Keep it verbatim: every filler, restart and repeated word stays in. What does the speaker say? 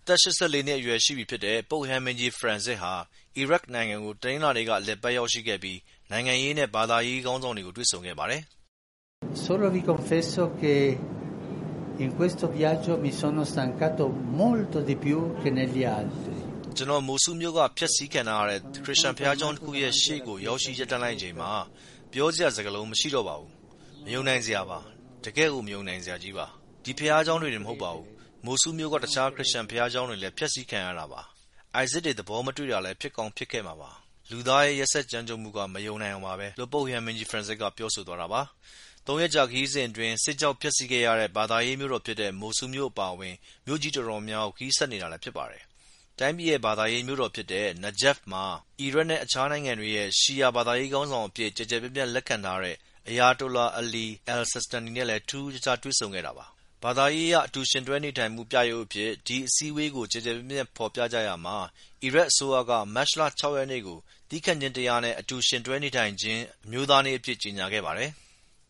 သက်၈၄နှစ်အရွယ်ရှိပြီဖြစ်တဲ့ပုပ်ဟမ်းမင်းကြီး Francis ဟာအီရတ်နိုင်ငံကိုတနင်္လာနေ့ကလည်ပတ်ရောက်ရှိခဲ့ပြီးနိုင်ငံရေးနဲ့ဘာသာရေးခေါင်းဆောင်တွေကိုတွေ့ဆုံခဲ့ပါတယ်။ Solo vi confesso che in questo viaggio mi sono stancato molto di più che negli altri. ကျွန်တော်မိုဆူမြို့ကဖျက်ဆီးခံရတဲ့ခရစ်ယာန်ဘုရားကျောင်းတစ်ခုရဲ့ရှေ့ကိုရောက်ရှိရပ်တန်းလိုက်ချိန်မှာပြောစရာစကားလုံးမရှိတော့ပါဘူး။မယုံနိုင်စရာပါ။တကယ်ကိုမယုံနိုင်စရာကြီးပါ။ဒီဘုရားကျောင်းတွေတင်မဟုတ်ပါဘူး။မိုဆူမြို့ကတခြားခရစ်ယာန်ဘုရားကျောင်းတွေလည်းဖျက်ဆီးခံရတာပါ။ Isaac တွေသဘောမတွေ့တာလည်းဖြစ်ကောင်းဖြစ်ခဲ့မှာပါ။လူသားရဲ့ရက်စက်ကြမ်းကြုတ်မှုကမယုံနိုင်အောင်ပါပဲလို့ပုပ်ဟမ်းမင်းကြီး Francis ကပြောဆိုသွားတာပါ။သုံးရက်ကြာခရီးစဉ်အတွင်းစစ်ကြောင့်ဖျက်ဆီးခဲ့ရတဲ့ဘာသာရေးမြို့တော်ဖြစ်တဲ့မိုဆူမြို့အပါအဝင်မြို့ကြီးတော်တော်များများခရီးဆက်နေတာလည်းဖြစ်ပါတယ်။တိုင်းပြည်ရဲ့ဘာသာရေးမြို့တော်ဖြစ်တဲ့ Najaf မှာအီရတ်နဲ့အခြားနိုင်ငံတွေရဲ့ရှီယာဘာသာရေးခေါင်းဆောင်အဖြစ်ကြည်ကြဲပြန့်ပြန့်လက်ခံထားတဲ့ Ayatollah Ali al-Sistani နဲ့လည်းထူးထူးခြားခြားတွေ့ဆုံခဲ့တာပါ။ဘာသာရေးအရအတူရှင်တွဲနေထိုင်မှုပြရုပ်အဖြစ်ဒီအစည်းအဝေးကိုကြည်ကြဲပြန့်ပြန့်ဖော်ပြကြရမှာအီရတ်အစိုးရကမတ်လ၆ရက်နေ့ကိုသီးခံခြင်းတရားနဲ့အတူရှင်တွဲနေထိုင်ခြင်းအမျိုးသားနေ့အဖြစ်ကြေညာခဲ့ပါတယ်။